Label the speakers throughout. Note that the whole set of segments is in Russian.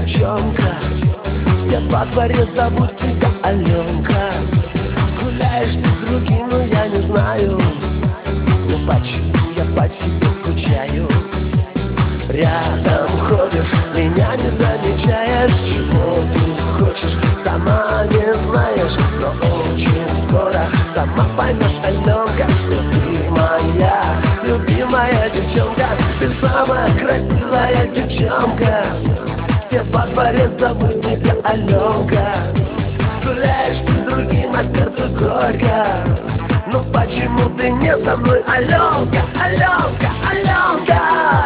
Speaker 1: девчонка. Все во дворе зовут тебя Аленка. Гуляешь ты с другим, но я не знаю, ну почему я по тебе скучаю. Рядом ходишь, меня не замечаешь. Чего ты хочешь, сама не знаешь. Но очень скоро сама поймешь, Аленка, что ты моя любимая девчонка. Ты самая красивая девчонка. Все во дворе зовут тебя Аленка. Гуляешь ты с другим, а сердцу горько. Ну почему ты не со мной, Аленка, Аленка, Аленка?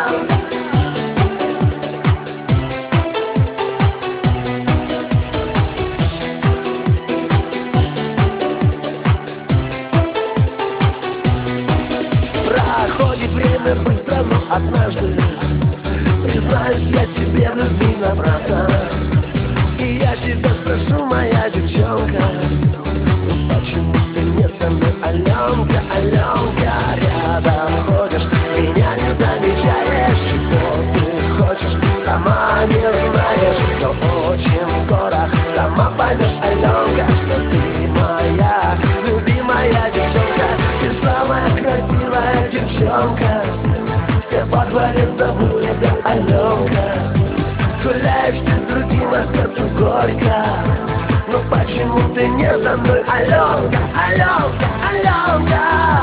Speaker 1: Проходит время быстро, но однажды признаюсь я тебе в любви напрасно. И я тебя спрошу, моя девчонка, ну почему ты не со мной, Аленка, Аленка? Рядом ходишь, меня не замечаешь. Чего ты хочешь, сама не знаешь. Но очень скоро сама поймешь, Аленка, что ты моя любимая девчонка. Ты самая красивая девчонка. Все во дворе зовут тебя Аленка. Гуляешь ты с другим, а сердцу горько. Ну почему ты не со мной, Аленка, Аленка, Аленка?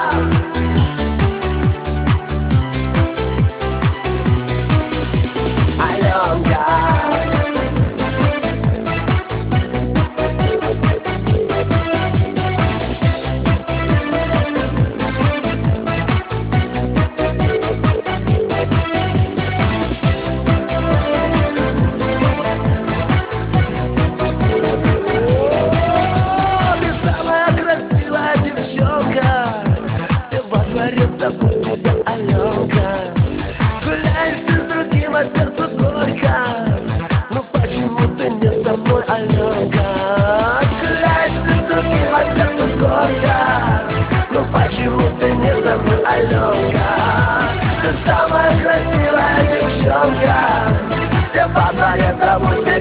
Speaker 1: Аленка. Зовут тебя Аленка. Гуляешь ты с другим, а сердцу горько. Ну почему ты не со мной, Аленка? Гуляешь ты с другим, а сердцу горько. Ну почему ты не со мной, Аленка? Ты самая красивая девчонка. Все во дворе зовут тебя